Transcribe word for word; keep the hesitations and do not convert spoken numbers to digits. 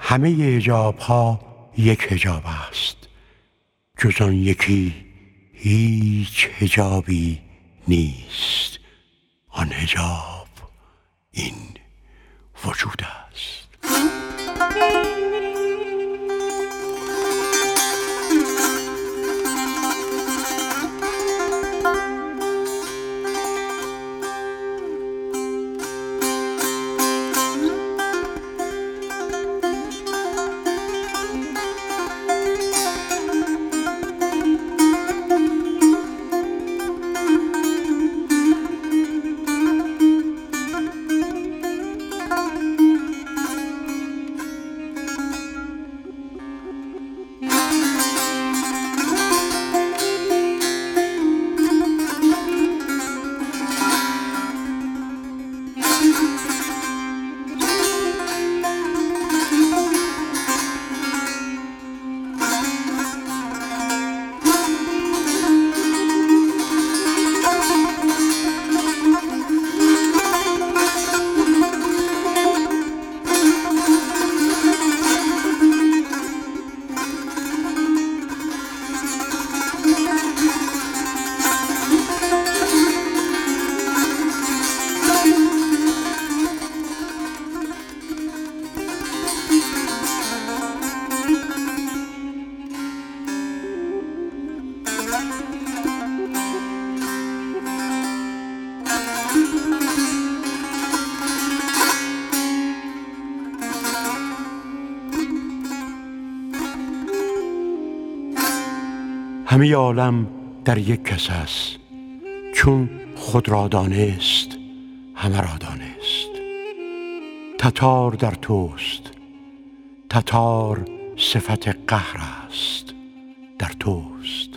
همه حجاب ها یک حجاب است، جز آن یکی هیچ حجابی نیست. آن حجاب این وجود است. همه عالم در یک کس است، چون خود را دانست همه را دانست. تتار در توست، تتار صفت قهر است در توست.